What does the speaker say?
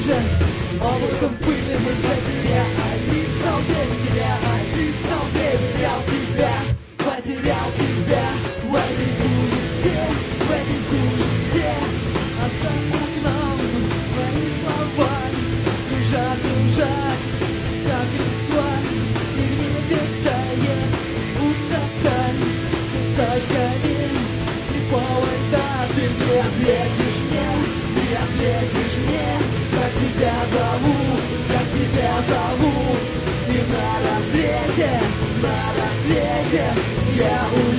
ниже, облаком пыли мы за тебя, листом без тебя, листом потерял тебя, потерял тебя в этой суете, в этой суете. А за окном твои слова лежат, лежат, как листва, и в небе тает пустота песочками слепого льда. Ты не ответишь мне, не ответишь мне, как тебя зовут, как тебя зовут. И на рассвете я